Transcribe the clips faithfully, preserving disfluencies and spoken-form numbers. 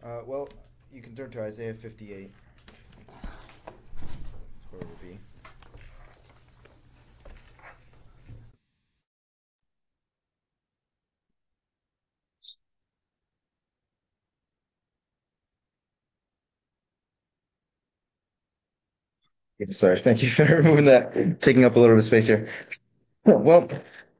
Uh, well, you can turn to Isaiah fifty-eight. That's where it will be. Yes, sorry, thank you for removing that, taking up a little bit of space here. Well,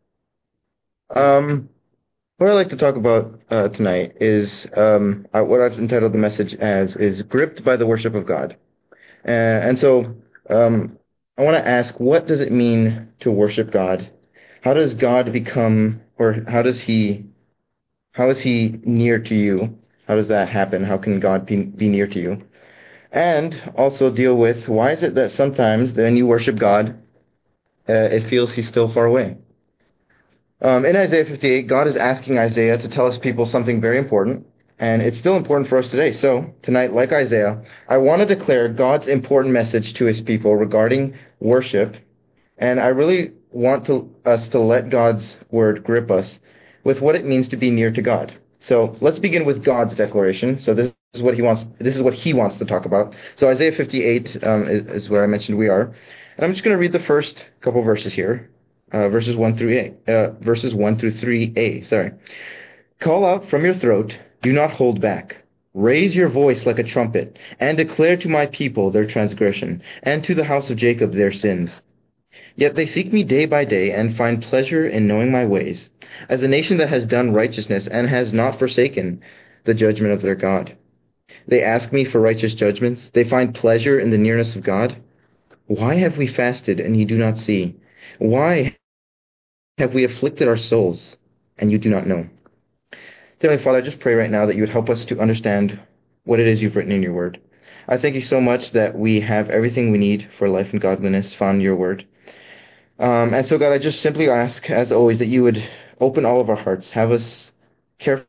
um, what I'd like to talk about uh, tonight is um, uh, what I've entitled the message as is gripped by the worship of God. Uh, and so um, I want to ask, what does it mean to worship God? How does God become, or how does he, how is he near to you? How does that happen? How can God be, be near to you? And also deal with why is it that sometimes when you worship God, uh, it feels he's still far away? Um, in Isaiah fifty-eight, God is asking Isaiah to tell his people something very important, and it's still important for us today. So, tonight, like Isaiah, I want to declare God's important message to his people regarding worship, and I really want to, us to let God's word grip us with what it means to be near to God. So, let's begin with God's declaration. So, this is what he wants, this is what he wants to talk about. So, Isaiah fifty-eight um, is, is where I mentioned we are. And I'm just going to read the first couple verses here. Uh, verses one through eight, uh, verses one through three a. Sorry. Call out from your throat, do not hold back. Raise your voice like a trumpet, and declare to my people their transgression, and to the house of Jacob their sins. Yet they seek me day by day, and find pleasure in knowing my ways, as a nation that has done righteousness, and has not forsaken the judgment of their God. They ask me for righteous judgments. They find pleasure in the nearness of God. Why have we fasted, and you do not see? Why have we afflicted our souls, and you do not know? Heavenly Father, I just pray right now that you would help us to understand what it is you've written in your word. I thank you so much that we have everything we need for life and godliness found in your word. Um, and so, God, I just simply ask, as always, that you would open all of our hearts, have us carefully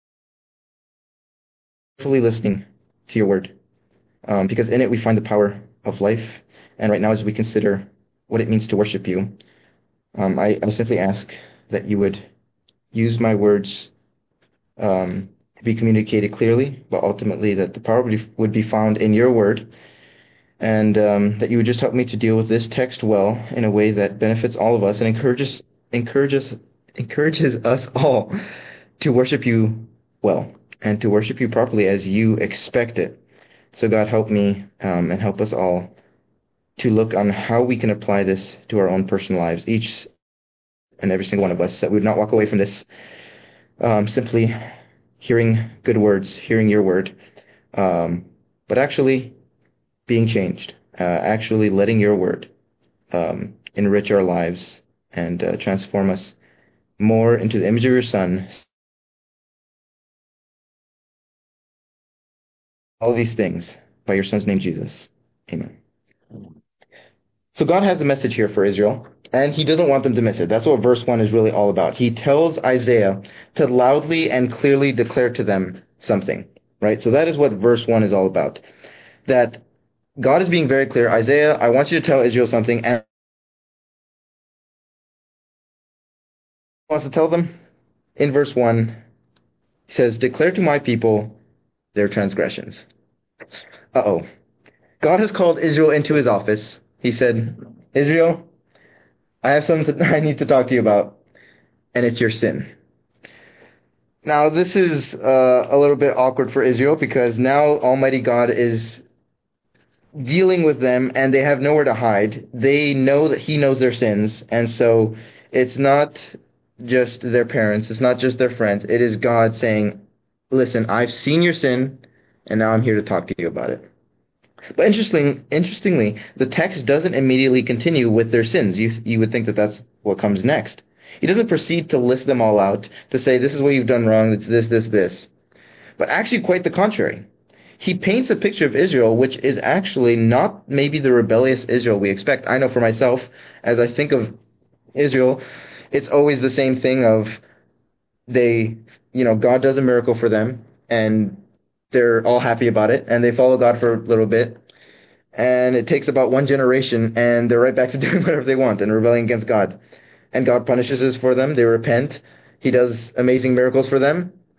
listening to your word, um, because in it we find the power of life. And right now, as we consider what it means to worship you, um, I, I simply ask that you would use my words um, to be communicated clearly, but ultimately that the power would be, would be found in your word, and um, that you would just help me to deal with this text well in a way that benefits all of us and encourages encourages encourages us all to worship you well and to worship you properly as you expect it. So God, help me um, and help us all to look on how we can apply this to our own personal lives, each and every single one of us, that we would not walk away from this um, simply hearing good words, hearing your word, um, but actually being changed, uh, actually letting your word um, enrich our lives and uh, transform us more into the image of your Son. All these things by your Son's name, Jesus. Amen. So God has a message here for Israel, and he doesn't want them to miss it. That's what verse one is really all about. He tells Isaiah to loudly and clearly declare to them something, right? So that is what verse one is all about. That God is being very clear. Isaiah, I want you to tell Israel something, and he wants to tell them in verse one. He says, declare to my people their transgressions. Uh-oh. God has called Israel into his office. He said, Israel, I have something I need to talk to you about, and it's your sin. Now, this is uh, a little bit awkward for Israel because now Almighty God is dealing with them and they have nowhere to hide. They know that he knows their sins, and so it's not just their parents, it's not just their friends, it is God saying, listen, I've seen your sin, and now I'm here to talk to you about it. But interesting, interestingly, the text doesn't immediately continue with their sins. You, you would think that that's what comes next. He doesn't proceed to list them all out, to say, this is what you've done wrong, it's this, this, this. But actually quite the contrary. He paints a picture of Israel which is actually not maybe the rebellious Israel we expect. I know for myself, as I think of Israel, it's always the same thing of they, you know, God does a miracle for them, and they're all happy about it, and they follow God for a little bit, and it takes about one generation, and they're right back to doing whatever they want and rebelling against God. And God punishes us for them. They repent. He does amazing miracles for them.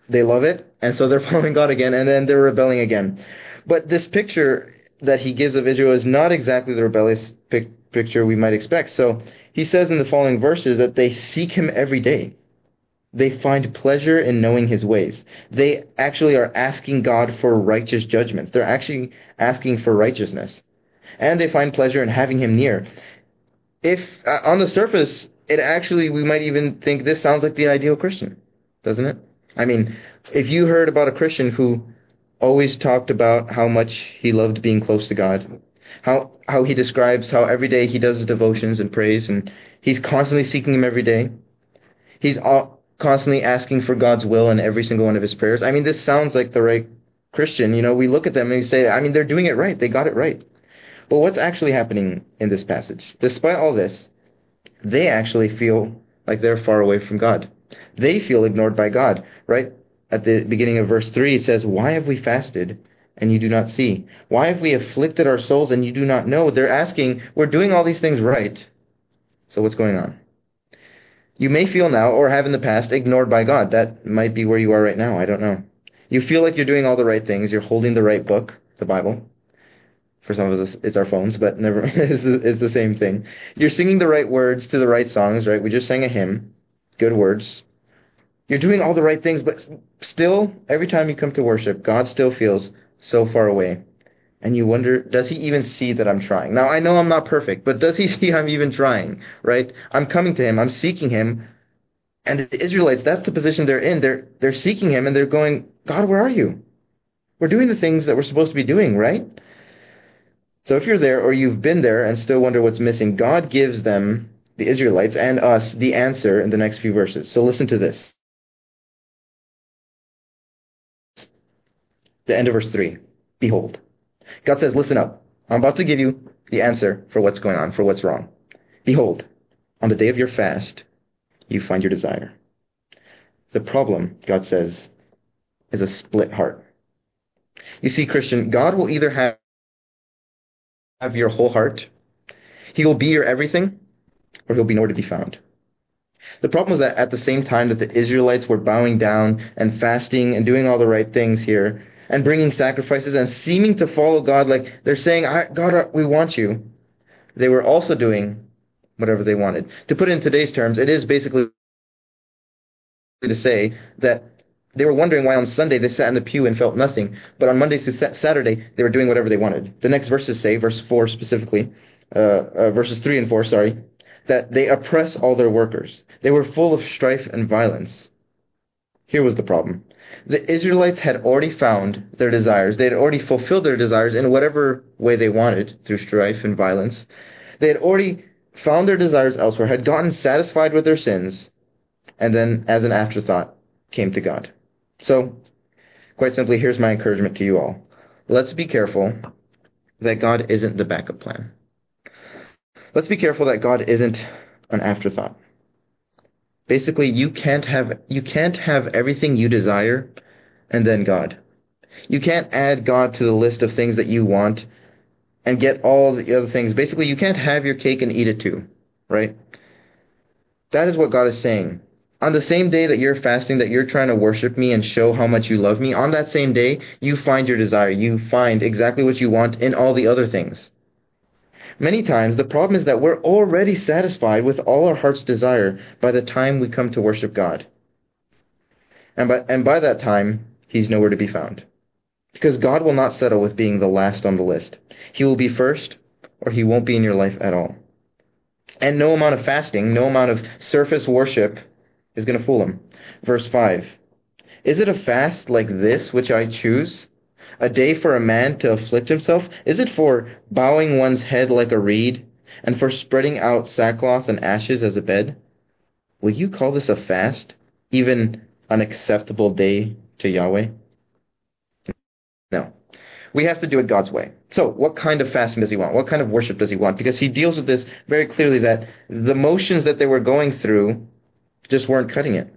they love it, and so they're following God again, and then they're rebelling again. But this picture that he gives of Israel is not exactly the rebellious pic- picture we might expect. So he says in the following verses that they seek him every day. They find pleasure in knowing his ways. They actually are asking God for righteous judgments. They're actually asking for righteousness. And they find pleasure in having him near. If uh, on the surface, it actually, we might even think this sounds like the ideal Christian, doesn't it? I mean, if you heard about a Christian who always talked about how much he loved being close to God, how how he describes how every day he does his devotions and prays, and he's constantly seeking him every day. He's all, constantly asking for God's will in every single one of his prayers. I mean, this sounds like the right Christian. You know, we look at them and we say, I mean, they're doing it right. They got it right. But what's actually happening in this passage? Despite all this, they actually feel like they're far away from God. They feel ignored by God, right? At the beginning of verse three, it says, why have we fasted and you do not see? Why have we afflicted our souls and you do not know? They're asking, we're doing all these things right. So what's going on? You may feel now, or have in the past, ignored by God. That might be where you are right now. I don't know. You feel like you're doing all the right things. You're holding the right book, the Bible. For some of us, it's our phones, but never. it's, the, it's the same thing. You're singing the right words to the right songs, right? We just sang a hymn. Good words. You're doing all the right things, but still, every time you come to worship, God still feels so far away. And you wonder, does he even see that I'm trying? Now, I know I'm not perfect, but does he see I'm even trying, right? I'm coming to him. I'm seeking him. And the Israelites, that's the position they're in. They're, they're seeking him, and they're going, God, where are you? We're doing the things that we're supposed to be doing, right? So if you're there or you've been there and still wonder what's missing, God gives them, the Israelites and us, the answer in the next few verses. So listen to this. The end of verse three. Behold. God says, listen up. I'm about to give you the answer for what's going on, for what's wrong. Behold, on the day of your fast, you find your desire. The problem, God says, is a split heart. You see, Christian, God will either have, have your whole heart, he will be your everything, or he'll be nowhere to be found. The problem is that at the same time that the Israelites were bowing down and fasting and doing all the right things here and bringing sacrifices and seeming to follow God, like they're saying, God, we want you, they were also doing whatever they wanted. To put it in today's terms, it is basically to say that they were wondering why on Sunday they sat in the pew and felt nothing, but on Monday through Saturday they were doing whatever they wanted. The next verses say, verse four specifically, uh, uh, verses three and four, sorry, that they oppress all their workers. They were full of strife and violence. Here was the problem. The Israelites had already found their desires. They had already fulfilled their desires in whatever way they wanted, through strife and violence. They had already found their desires elsewhere, had gotten satisfied with their sins, and then, as an afterthought, came to God. So, quite simply, here's my encouragement to you all. Let's be careful that God isn't the backup plan. Let's be careful that God isn't an afterthought. Basically, you can't have you can't have everything you desire and then God. You can't add God to the list of things that you want and get all the other things. Basically, you can't have your cake and eat it too, right? That is what God is saying. On the same day that you're fasting, that you're trying to worship me and show how much you love me, on that same day, you find your desire. You find exactly what you want in all the other things. Many times, the problem is that we're already satisfied with all our heart's desire by the time we come to worship God. And by, and by that time, he's nowhere to be found. Because God will not settle with being the last on the list. He will be first, or he won't be in your life at all. And no amount of fasting, no amount of surface worship is going to fool him. Verse five. Is it a fast like this which I choose? A day for a man to afflict himself? Is it for bowing one's head like a reed, and for spreading out sackcloth and ashes as a bed? Will you call this a fast, even an acceptable day to Yahweh? No. We have to do it God's way. So, what kind of fasting does he want? What kind of worship does he want? Because he deals with this very clearly, that the motions that they were going through just weren't cutting it.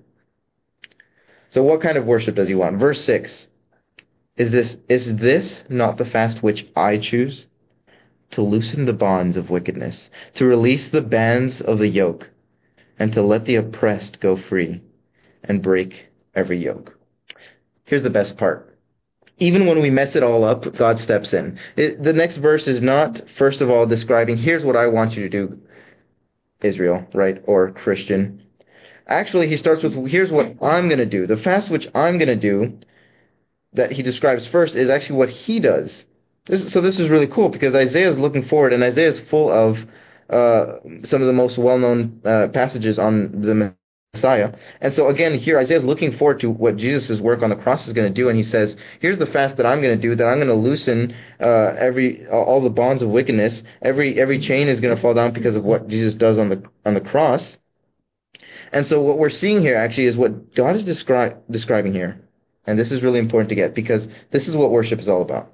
So what kind of worship does he want? Verse six. Is this is this not the fast which I choose? To loosen the bonds of wickedness, to release the bands of the yoke, and to let the oppressed go free, and break every yoke. here's the best part. Even when we mess it all up, God steps in. It, the next verse is not, first of all, describing, here's what I want you to do, Israel, right, or Christian. Actually, he starts with, here's what I'm going to do. The fast which I'm going to do that he describes first is actually what he does. This, so this is really cool because Isaiah is looking forward, and Isaiah is full of uh, some of the most well-known uh, passages on the Messiah. And so again, here Isaiah is looking forward to what Jesus' work on the cross is going to do, and he says, here's the fast that I'm going to do, that I'm going to loosen uh, every all the bonds of wickedness. Every every chain is going to fall down because of what Jesus does on the on the cross. And so what we're seeing here actually is what God is descri- describing here. And this is really important to get because this is what worship is all about.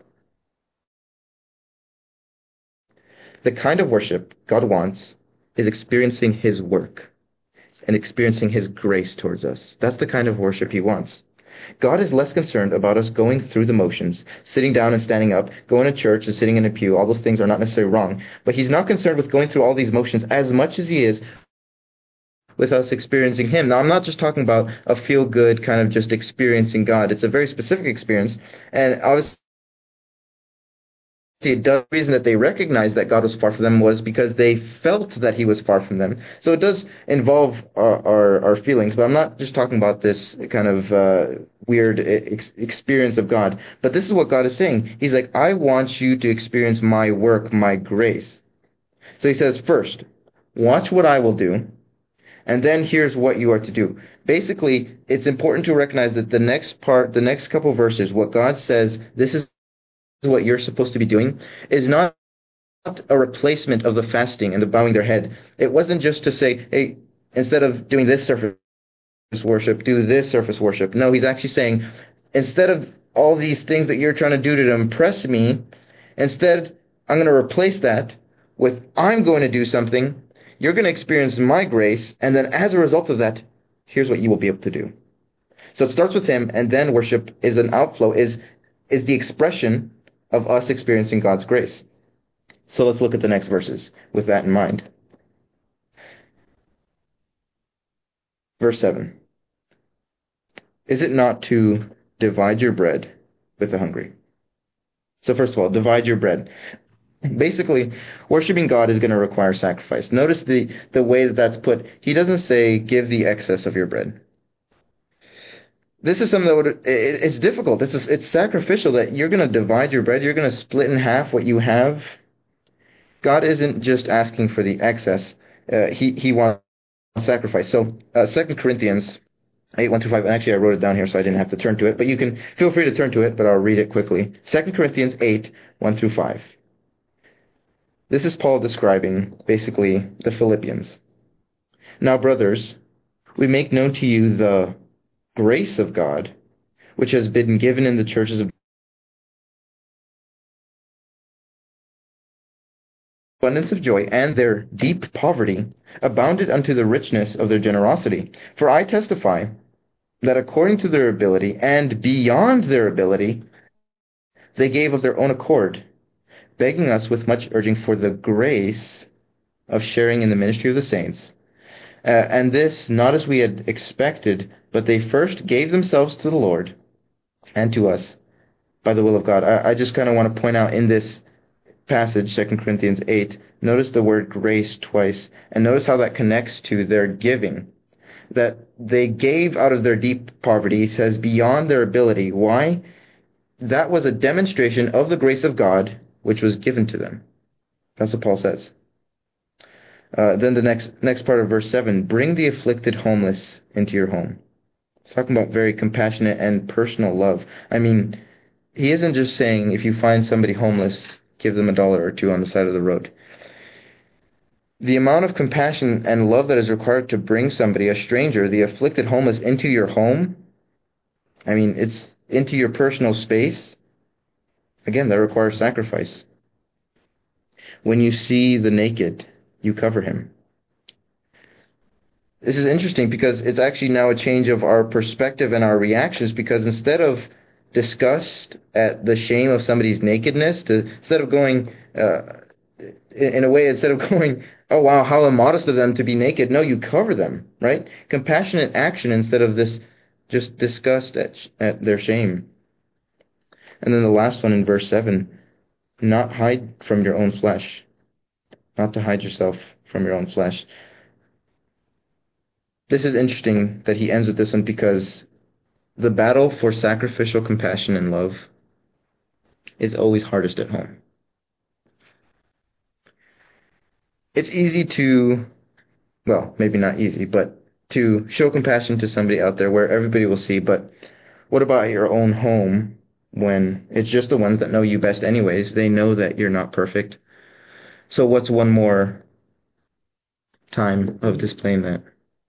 The kind of worship God wants is experiencing his work and experiencing his grace towards us. That's the kind of worship he wants. God is less concerned about us going through the motions, sitting down and standing up, going to church and sitting in a pew. All those things are not necessarily wrong. But he's not concerned with going through all these motions as much as he is with us experiencing him. Now, I'm not just talking about a feel-good kind of just experiencing God. It's a very specific experience. And obviously, the reason that they recognized that God was far from them was because they felt that he was far from them. So it does involve our, our, our feelings, but I'm not just talking about this kind of uh, weird ex- experience of God. But this is what God is saying. He's like, I want you to experience my work, my grace. So he says, first, watch what I will do. And then here's what you are to do. Basically, it's important to recognize that the next part, the next couple verses, what God says, this is what you're supposed to be doing, is not a replacement of the fasting and the bowing their head. It wasn't just to say, hey, instead of doing this surface worship, do this surface worship. No, he's actually saying, instead of all these things that you're trying to do to impress me, instead, I'm going to replace that with, I'm going to do something. You're going to experience my grace, and then as a result of that, here's what you will be able to do. So it starts with him, and then worship is an outflow, is is the expression of us experiencing God's grace. So let's look at the next verses with that in mind. Verse seven. Is it not to divide your bread with the hungry? So first of all, divide your bread. Basically, worshiping God is going to require sacrifice. Notice the, the way that that's put. He doesn't say, give the excess of your bread. This is something that would, it, it's difficult. It's, it's sacrificial that you're going to divide your bread. You're going to split in half what you have. God isn't just asking for the excess. Uh, he, he wants sacrifice. So, uh, Second Corinthians eight, one through five, and actually I wrote it down here so I didn't have to turn to it, but you can feel free to turn to it, but I'll read it quickly. Second Corinthians eight, one through five. This is Paul describing, basically, the Philippians. Now, brothers, we make known to you the grace of God, which has been given in the churches of abundance of joy, and their deep poverty abounded unto the richness of their generosity. For I testify that according to their ability, and beyond their ability, they gave of their own accord, begging us with much urging for the grace of sharing in the ministry of the saints. Uh, and this, not as we had expected, but they first gave themselves to the Lord and to us by the will of God. I, I just kind of want to point out in this passage, Second Corinthians eight, notice the word grace twice, and notice how that connects to their giving. That they gave out of their deep poverty, he says, beyond their ability. Why? That was a demonstration of the grace of God which was given to them. That's what Paul says. Uh, then the next next part of verse seven, bring the afflicted homeless into your home. It's talking about very compassionate and personal love. I mean, he isn't just saying if you find somebody homeless, give them a dollar or two on the side of the road. The amount of compassion and love that is required to bring somebody, a stranger, the afflicted homeless, into your home, I mean, it's into your personal space. Again, that requires sacrifice. When you see the naked, you cover him. This is interesting because it's actually now a change of our perspective and our reactions, because instead of disgust at the shame of somebody's nakedness, to, instead of going, uh, in, in a way, instead of going, oh wow, how immodest of them to be naked, no, you cover them, right? Compassionate action instead of this just disgust at, at their shame. And then the last one in verse seven, not hide from your own flesh, not to hide yourself from your own flesh. This is interesting that he ends with this one because the battle for sacrificial compassion and love is always hardest at home. It's easy to, well, maybe not easy, but to show compassion to somebody out there where everybody will see, but what about your own home when it's just the ones that know you best anyways? They know that you're not perfect. So what's one more time of displaying that?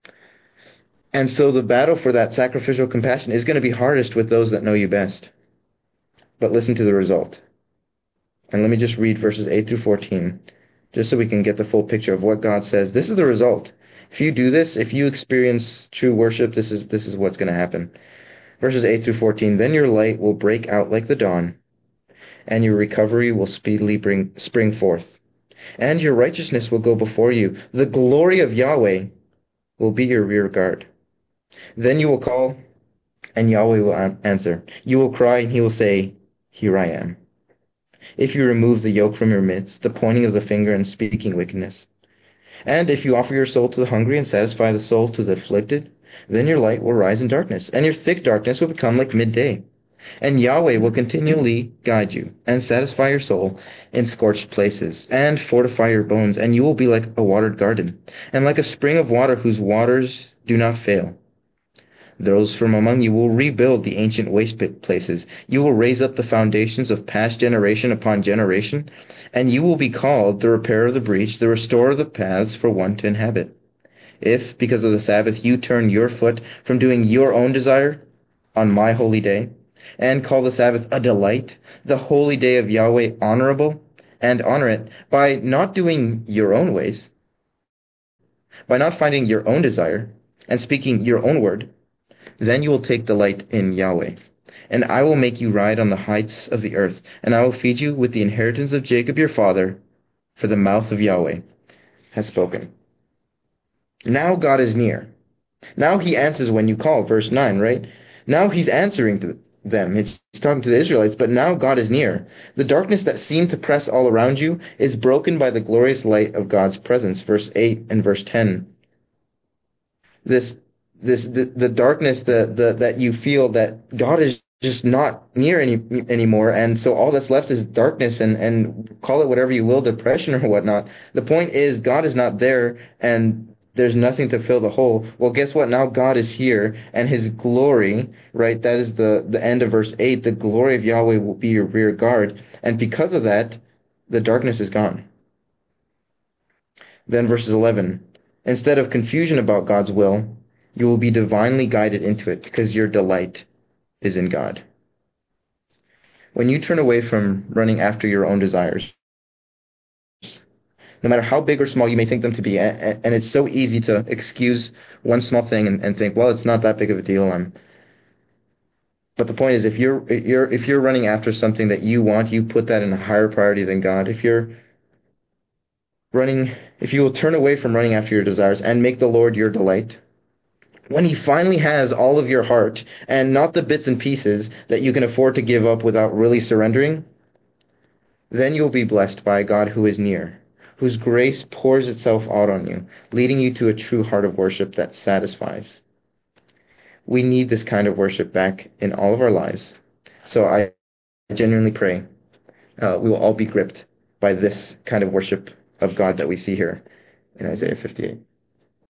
And so the battle for that sacrificial compassion is going to be hardest with those that know you best. But listen to the result. And let me just read verses eight through fourteen, just so we can get the full picture of what God says. This is the result. If you do this, if you experience true worship, this is this is what's going to happen. Verses eight through fourteen, then your light will break out like the dawn, and your recovery will speedily bring spring forth. And your righteousness will go before you. The glory of Yahweh will be your rear guard. Then you will call, and Yahweh will answer. You will cry, and he will say, here I am. If you remove the yoke from your midst, the pointing of the finger and speaking wickedness. And if you offer your soul to the hungry and satisfy the soul to the afflicted, then your light will rise in darkness, and your thick darkness will become like midday. And Yahweh will continually guide you, and satisfy your soul in scorched places, and fortify your bones, and you will be like a watered garden, and like a spring of water whose waters do not fail. Those from among you will rebuild the ancient waste places. You will raise up the foundations of past generation upon generation, and you will be called the repairer of the breach, the restorer of the paths for one to inhabit. If, because of the Sabbath, you turn your foot from doing your own desire on my holy day, and call the Sabbath a delight, the holy day of Yahweh honorable, and honor it by not doing your own ways, by not finding your own desire, and speaking your own word, then you will take delight in Yahweh. And I will make you ride on the heights of the earth, and I will feed you with the inheritance of Jacob your father, for the mouth of Yahweh has spoken. Now God is near. Now he answers when you call, verse nine, right? Now he's answering to them. He's talking to the Israelites, but now God is near. The darkness that seemed to press all around you is broken by the glorious light of God's presence, verse eight and verse ten. This this the, the darkness the, the that you feel that God is just not near any anymore, and so all that's left is darkness, and and call it whatever you will, depression or whatnot. The point is God is not there, and there's nothing to fill the hole. Well, guess what? Now God is here, and his glory, right? That is the the end of verse eight. The glory of Yahweh will be your rear guard, and because of that, the darkness is gone. Then verses eleven, instead of confusion about God's will, you will be divinely guided into it because your delight is in God. When you turn away from running after your own desires, no matter how big or small you may think them to be, and it's so easy to excuse one small thing and, and think, well, it's not that big of a deal. I'm. But the point is, if you're, you're if you're running after something that you want, you put that in a higher priority than God. If you're running, if you will turn away from running after your desires and make the Lord your delight, when he finally has all of your heart and not the bits and pieces that you can afford to give up without really surrendering, then you'll be blessed by a God who is near, whose grace pours itself out on you, leading you to a true heart of worship that satisfies. We need this kind of worship back in all of our lives. So I genuinely pray uh, we will all be gripped by this kind of worship of God that we see here in Isaiah fifty-eight.